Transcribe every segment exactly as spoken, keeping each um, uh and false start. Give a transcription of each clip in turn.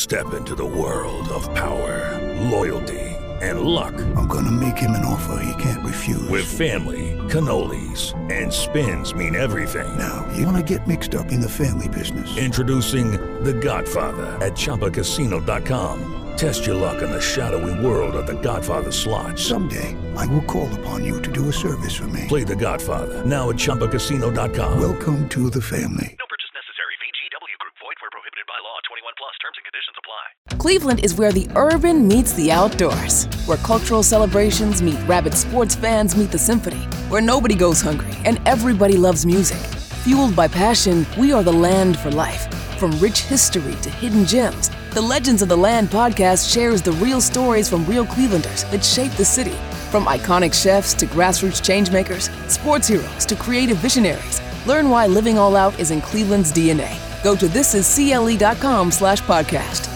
Step into the world of power, loyalty, and luck. I'm gonna make him an offer he can't refuse. With family, cannolis, and spins mean everything. Now, you wanna get mixed up in the family business. Introducing The Godfather at Chumba Casino dot com. Test your luck in the shadowy world of The Godfather slot. Someday, I will call upon you to do a service for me. Play The Godfather now at Chumba Casino dot com. Welcome to the family. No purchase necessary. V G W Group. Void where prohibited by law. twenty-one plus. Terms and conditions apply. Cleveland is where the urban meets the outdoors, where cultural celebrations meet rabid sports fans meet the symphony, where nobody goes hungry and everybody loves music. Fueled by passion, we are the land for life. From rich history to hidden gems, the Legends of the Land podcast shares the real stories from real Clevelanders that shape the city. From iconic chefs to grassroots changemakers, sports heroes to creative visionaries, learn why living all out is in Cleveland's D N A. Go to thisiscle.com slash podcast.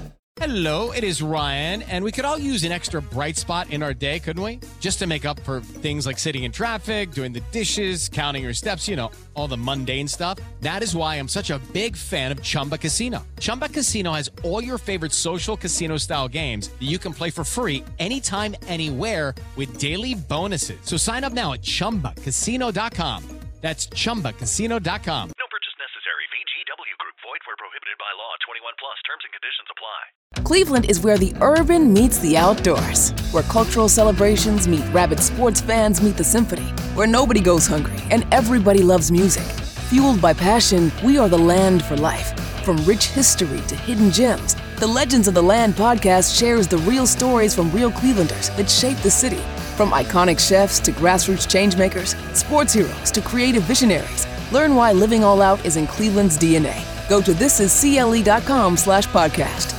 Hello, it is Ryan, and we could all use an extra bright spot in our day, couldn't we? Just to make up for things like sitting in traffic, doing the dishes, counting your steps, you know, all the mundane stuff. That is why I'm such a big fan of Chumba Casino. Chumba Casino has all your favorite social casino-style games that you can play for free anytime, anywhere with daily bonuses. So sign up now at chumba casino dot com. That's chumba casino dot com. No purchase necessary. V G W Group. Void where prohibited by law. twenty-one plus. Terms and conditions apply. Cleveland is where the urban meets the outdoors, where cultural celebrations meet rabid sports fans meet the symphony, where nobody goes hungry and everybody loves music. Fueled by passion, we are the land for life. From rich history to hidden gems, the Legends of the Land podcast shares the real stories from real Clevelanders that shape the city. From iconic chefs to grassroots changemakers, sports heroes to creative visionaries, learn why living all out is in Cleveland's D N A. Go to thisiscle.com slash podcast.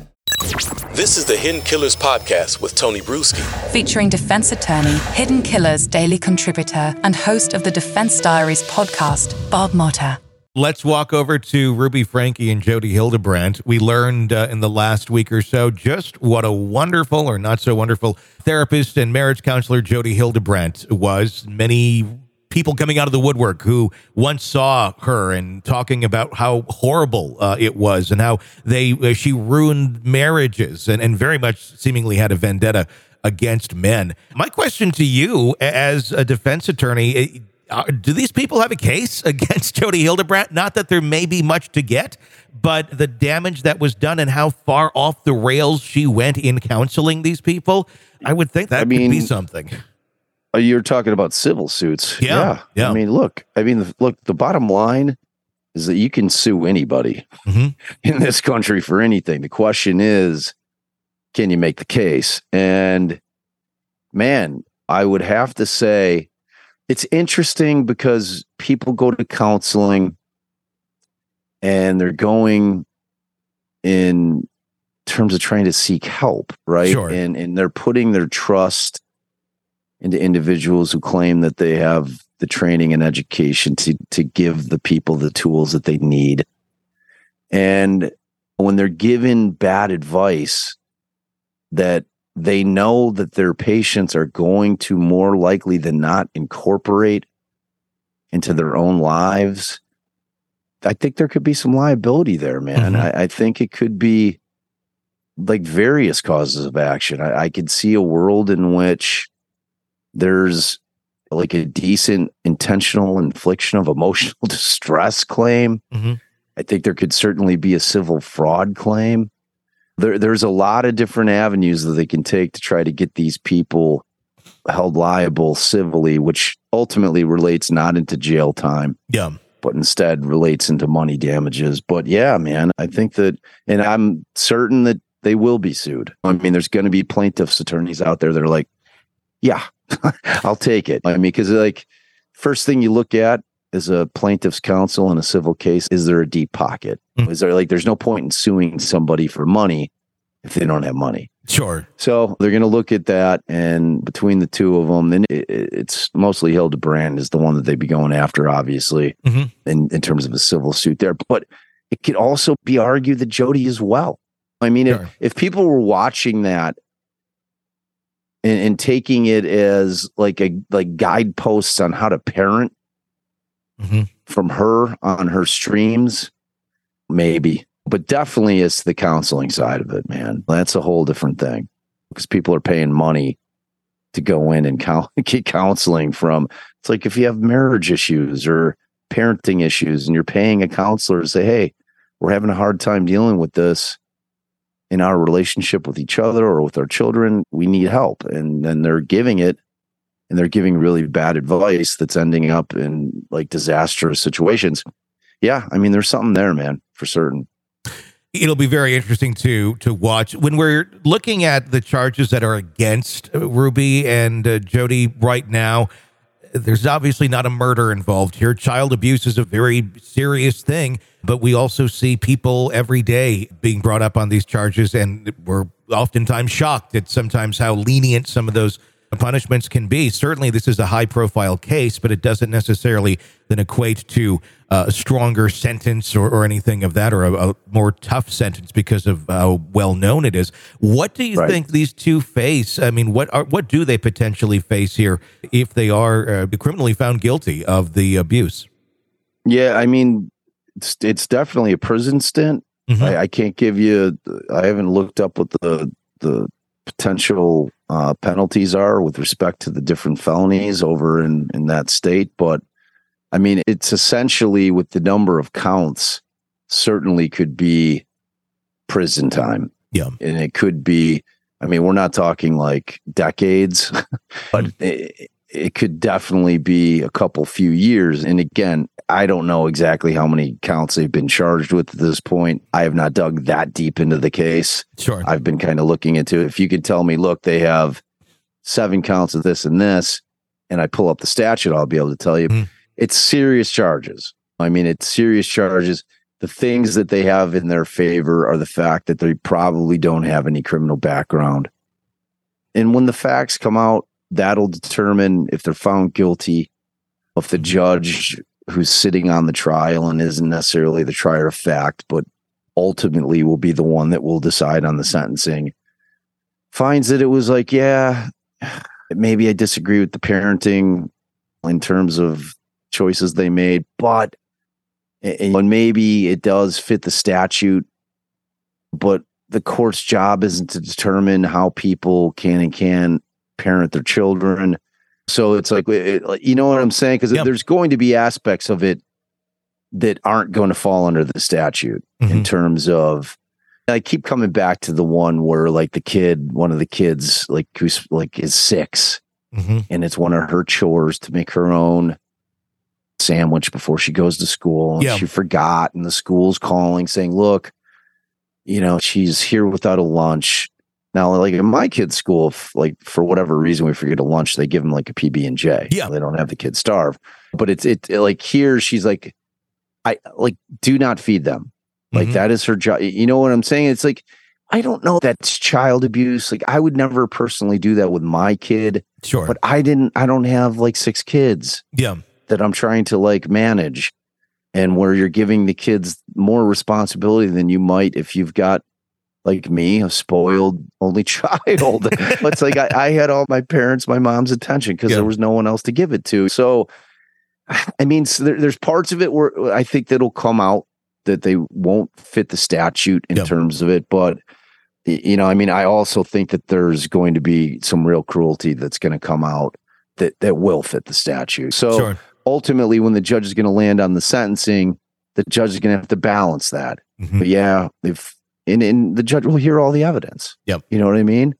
This is the Hidden Killers podcast with Tony Bruschi. Featuring defense attorney, Hidden Killers daily contributor, and host of the Defense Diaries podcast, Bob Motta. Let's walk over to Ruby Franke and Jody Hildebrandt. We learned uh, in the last week or so just what a wonderful or not so wonderful therapist and marriage counselor Jody Hildebrandt was. Many people coming out of the woodwork who once saw her and talking about how horrible uh, it was and how they uh, she ruined marriages and, and very much seemingly had a vendetta against men. My question to you as a defense attorney, uh, do these people have a case against Jody Hildebrandt? Not that there may be much to get, but the damage that was done and how far off the rails she went in counseling these people, I would think that I mean, could be something. You're talking about civil suits. Yeah, yeah. yeah. I mean, look, I mean, the, look, the bottom line is that you can sue anybody mm-hmm. in this country for anything. The question is, can you make the case? And man, I would have to say it's interesting because people go to counseling and they're going in terms of trying to seek help, right? Sure. And and they're putting their trust into individuals who claim that they have the training and education to, to give the people the tools that they need. And when they're given bad advice that they know that their patients are going to more likely than not incorporate into their own lives, I think there could be some liability there, man. Mm-hmm. I, I think it could be like various causes of action. I, I could see a world in which there's like a decent intentional infliction of emotional distress claim. Mm-hmm. I think there could certainly be a civil fraud claim. There, there's a lot of different avenues that they can take to try to get these people held liable civilly, which ultimately relates not into jail time, yeah, but instead relates into money damages. But yeah, man, I think that, and I'm certain that they will be sued. I mean, there's going to be plaintiffs' attorneys out there that are like, yeah, I'll take it. I mean, because like first thing you look at is a plaintiff's counsel in a civil case. Is there a deep pocket? Mm. Is there like, there's no point in suing somebody for money if they don't have money. Sure. So they're going to look at that. And between the two of them, then it, it's mostly Hildebrandt is the one that they'd be going after, obviously, mm-hmm. in, in terms of a civil suit there. But it could also be argued that Jody as well. I mean, sure. if, if people were watching that, And, and taking it as like a like guideposts on how to parent mm-hmm. from her on her streams, maybe. but definitely it's the counseling side of it, man. That's a whole different thing because people are paying money to go in and count, get counseling from. It's like if you have marriage issues or parenting issues and you're paying a counselor to say, hey, we're having a hard time dealing with this in our relationship with each other or with our children. We need help. And then they're giving it and they're giving really bad advice that's ending up in like disastrous situations. Yeah. I mean, there's something there, man, for certain. It'll be very interesting to to watch when we're looking at the charges that are against Ruby and uh, Jody right now. There's obviously not a murder involved here. Child abuse is a very serious thing, but we also see people every day being brought up on these charges, and we're oftentimes shocked at sometimes how lenient some of those punishments can be. Certainly, this is a high-profile case, but it doesn't necessarily then equate to uh, a stronger sentence or, or anything of that, or a, a more tough sentence because of how well-known it is. What do you right. think these two face? I mean, what are, what do they potentially face here if they are uh, criminally found guilty of the abuse? Yeah, I mean, it's, it's definitely a prison stint. Mm-hmm. I, I can't give you, I haven't looked up what the the potential uh, penalties are with respect to the different felonies over in, in that state. But I mean, it's essentially with the number of counts, certainly could be prison time. Yeah. And it could be, I mean, we're not talking like decades, but mm. it, it could definitely be a couple few years. And again, I don't know exactly how many counts they've been charged with at this point. I have not dug that deep into the case. Sure. I've been kind of looking into it. If you could tell me, look, they have seven counts of this and this, and I pull up the statute, I'll be able to tell you. Mm. It's serious charges. I mean, it's serious charges. The things that they have in their favor are the fact that they probably don't have any criminal background. And when the facts come out, that'll determine if they're found guilty, if the judge who's sitting on the trial and isn't necessarily the trier of fact, but ultimately will be the one that will decide on the sentencing, finds that it was like, yeah, maybe I disagree with the parenting in terms of choices they made, but and maybe it does fit the statute, but the court's job isn't to determine how people can and can't parent their children. So it's like, it, you know what I'm saying? Because yep. there's going to be aspects of it that aren't going to fall under the statute mm-hmm. in terms of, I keep coming back to the one where like the kid, one of the kids, like who's like is six mm-hmm. and it's one of her chores to make her own sandwich before she goes to school. And yep. she forgot, and the school's calling saying, look, you know, she's here without a lunch. Now, like in my kid's school, if, like for whatever reason we forget a lunch, they give them like a P B and J. Yeah, they don't have the kids starve. But it's it, it like here, she's like, I like do not feed them. Like mm-hmm. that is her job. You know what I'm saying? It's like I don't know if that's child abuse. Like I would never personally do that with my kid. Sure, but I didn't. I don't have like six kids. Yeah, that I'm trying to like manage, and where you're giving the kids more responsibility than you might if you've got. Like me, a spoiled only child. It's like I, I had all my parents, my mom's attention because yeah. there was no one else to give it to. So, I mean, so there, there's parts of it where I think that'll come out that they won't fit the statute in yeah. terms of it. But, you know, I mean, I also think that there's going to be some real cruelty that's going to come out that, that will fit the statute. So sure. ultimately, when the judge is going to land on the sentencing, the judge is going to have to balance that. Mm-hmm. But yeah, if And, and the judge will hear all the evidence. Yep. You know what I mean?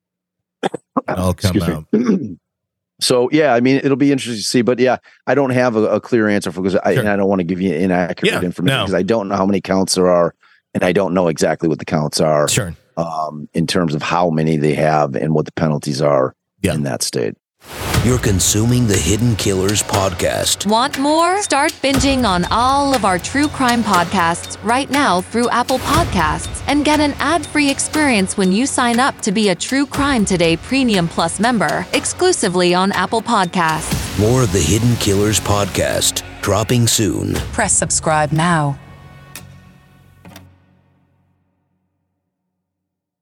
It'll come out. So, yeah, I mean, it'll be interesting to see. But, yeah, I don't have a, a clear answer for because I, sure. and I don't want to give you inaccurate yeah, information no. because I don't know how many counts there are. And I don't know exactly what the counts are sure. um, in terms of how many they have and what the penalties are yeah. in that state. You're consuming the Hidden Killers podcast. Want more? Start binging on all of our true crime podcasts right now through Apple Podcasts and get an ad-free experience when you sign up to be a True Crime Today Premium Plus member exclusively on Apple Podcasts. More of the Hidden Killers podcast dropping soon. Press subscribe now.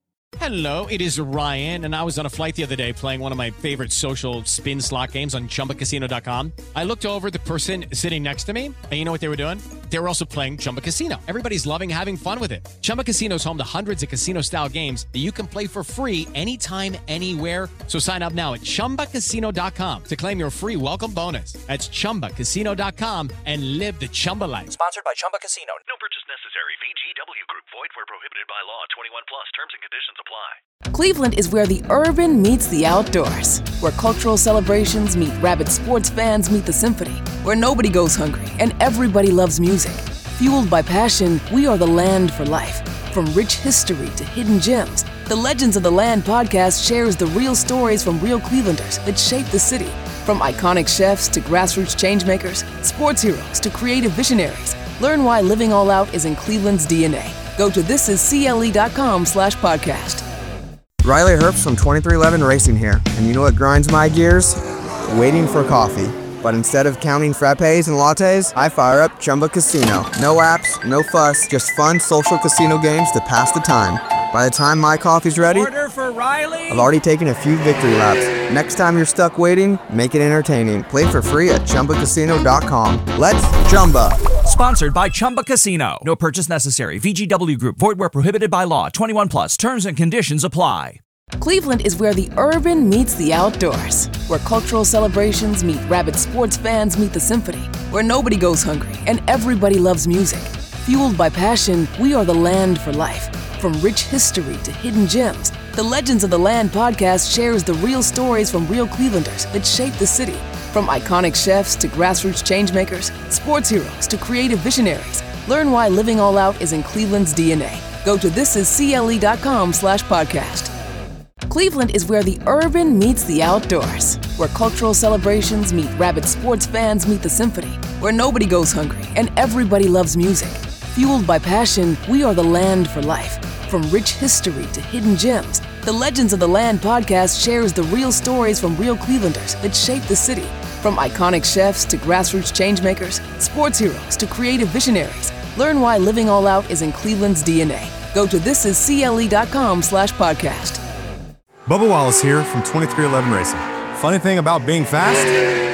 Hello, it is Ryan, and I was on a flight the other day playing one of my favorite social spin slot games on Chumba Casino dot com. I looked over at the person sitting next to me, and you know what they were doing? They were also playing Chumba Casino. Everybody's loving having fun with it. Chumba Casino is home to hundreds of casino-style games that you can play for free anytime, anywhere. So sign up now at Chumba Casino dot com to claim your free welcome bonus. That's Chumba Casino dot com and live the Chumba life. Sponsored by Chumba Casino. No purchase necessary. V G W Group. Void where prohibited by law. twenty-one plus. Terms and conditions apply. Cleveland is where the urban meets the outdoors, where cultural celebrations meet rabid sports fans meet the symphony, where nobody goes hungry and everybody loves music. Fueled by passion, we are the land for life. From rich history to hidden gems, the Legends of the Land podcast shares the real stories from real Clevelanders that shape the city. From iconic chefs to grassroots changemakers, sports heroes to creative visionaries, learn why living all out is in Cleveland's D N A. Go to thisiscle.com slash podcast. Riley Herbst from twenty-three eleven Racing here, and you know what grinds my gears? Waiting for coffee. But instead of counting frappes and lattes, I fire up Chumba Casino. No apps, no fuss, just fun social casino games to pass the time. By the time my coffee's ready, Order for Riley. I've already taken a few victory laps. Next time you're stuck waiting, make it entertaining. Play for free at Chumba Casino dot com. Let's Chumba. Sponsored by Chumba Casino. No purchase necessary. V G W Group. Void where prohibited by law. twenty-one plus. Terms and conditions apply. Cleveland is where the urban meets the outdoors, where cultural celebrations meet rabid sports fans meet the symphony, where nobody goes hungry and everybody loves music. Fueled by passion, we are the land for life. From rich history to hidden gems, the Legends of the Land podcast shares the real stories from real Clevelanders that shape the city. From iconic chefs to grassroots changemakers, sports heroes to creative visionaries, learn why living all out is in Cleveland's D N A. Go to thisiscle.com slash podcast. Cleveland is where the urban meets the outdoors, where cultural celebrations meet rabid sports fans meet the symphony, where nobody goes hungry and everybody loves music. Fueled by passion, we are the land for life. From rich history to hidden gems, the Legends of the Land podcast shares the real stories from real Clevelanders that shape the city. From iconic chefs to grassroots changemakers, sports heroes to creative visionaries, learn why living all out is in Cleveland's D N A. Go to thisiscle.com slash podcast. Bubba Wallace here from twenty-three eleven Racing. Funny thing about being fast,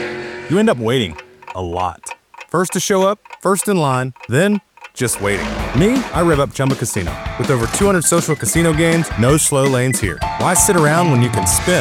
you end up waiting a lot. First to show up, first in line, then just waiting. Me, I rev up Chumba Casino. With over two hundred social casino games, no slow lanes here. Why sit around when you can spin?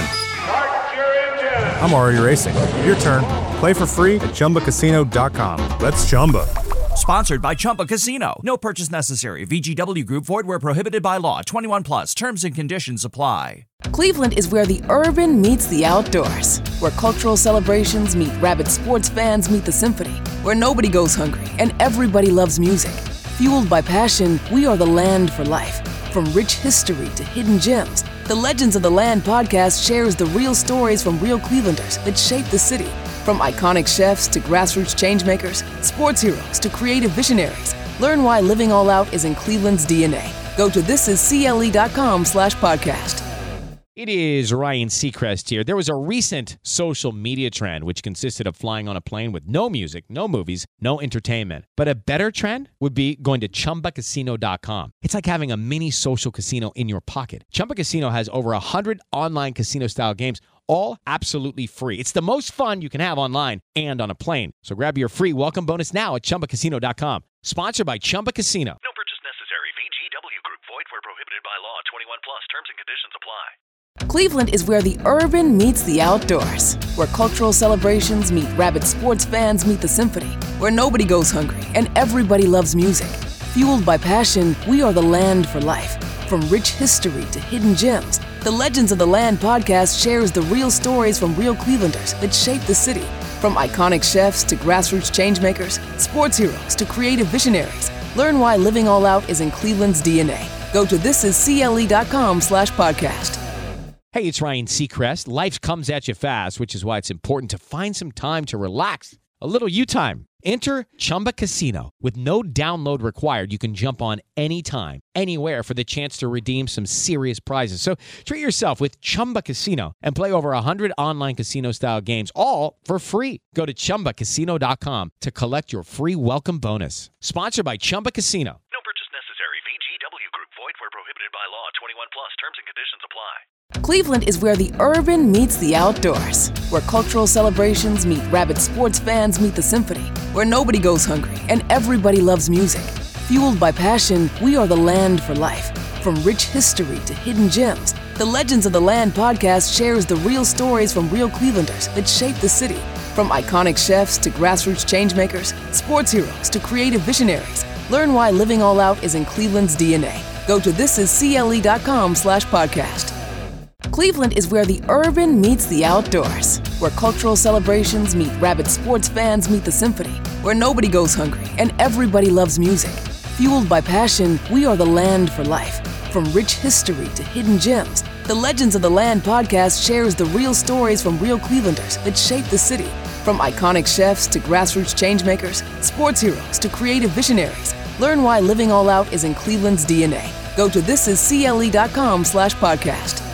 I'm already racing. Your turn. Play for free at Chumba Casino dot com. Let's Chumba. Sponsored by Chumba Casino. No purchase necessary. V G W Group. Void where prohibited by law. twenty-one plus. Terms and conditions apply. Cleveland is where the urban meets the outdoors, where cultural celebrations meet rabid sports fans meet the symphony, where nobody goes hungry and everybody loves music. Fueled by passion, we are the land for life. From rich history to hidden gems, the Legends of the Land podcast shares the real stories from real Clevelanders that shape the city. From iconic chefs to grassroots changemakers, sports heroes to creative visionaries, learn why living all out is in Cleveland's D N A. Go to thisiscle.com slash podcast. It is Ryan Seacrest here. There was a recent social media trend which consisted of flying on a plane with no music, no movies, no entertainment. But a better trend would be going to Chumba Casino dot com. It's like having a mini social casino in your pocket. Chumba Casino has over one hundred online casino-style games, all absolutely free. It's the most fun you can have online and on a plane. So grab your free welcome bonus now at Chumba Casino dot com. Sponsored by Chumba Casino. No purchase necessary. V G W Group. Void where prohibited by law. twenty-one plus. Terms and conditions apply. Cleveland is where the urban meets the outdoors, where cultural celebrations meet rabid sports fans meet the symphony, where nobody goes hungry and everybody loves music. Fueled by passion, we are the land for life. From rich history to hidden gems, the Legends of the Land podcast shares the real stories from real Clevelanders that shape the city. From iconic chefs to grassroots changemakers, sports heroes to creative visionaries, learn why living all out is in Cleveland's D N A. Go to thisiscle.com slash podcast. Hey, it's Ryan Seacrest. Life comes at you fast, which is why it's important to find some time to relax. A little you time. Enter Chumba Casino. With no download required, you can jump on anytime, anywhere for the chance to redeem some serious prizes. So treat yourself with Chumba Casino and play over one hundred online casino-style games, all for free. Go to Chumba Casino dot com to collect your free welcome bonus. Sponsored by Chumba Casino. No purchase necessary. V G W Group. Void where prohibited by by law. twenty-one plus. Terms and conditions apply. Cleveland is where the urban meets the outdoors, where cultural celebrations meet rabid sports fans meet the symphony, where nobody goes hungry and everybody loves music. Fueled by passion, we are the land for life. From rich history to hidden gems, the Legends of the Land podcast shares the real stories from real Clevelanders that shaped the city. From iconic chefs to grassroots changemakers, sports heroes to creative visionaries, learn why living all out is in Cleveland's D N A. Go to thisiscle.com slash podcast. Cleveland is where the urban meets the outdoors, where cultural celebrations meet rabid sports fans meet the symphony, where nobody goes hungry and everybody loves music. Fueled by passion, we are the land for life. From rich history to hidden gems, the Legends of the Land podcast shares the real stories from real Clevelanders that shaped the city. From iconic chefs to grassroots changemakers, sports heroes to creative visionaries, learn why living all out is in Cleveland's D N A. Go to thisiscle.com slash podcast.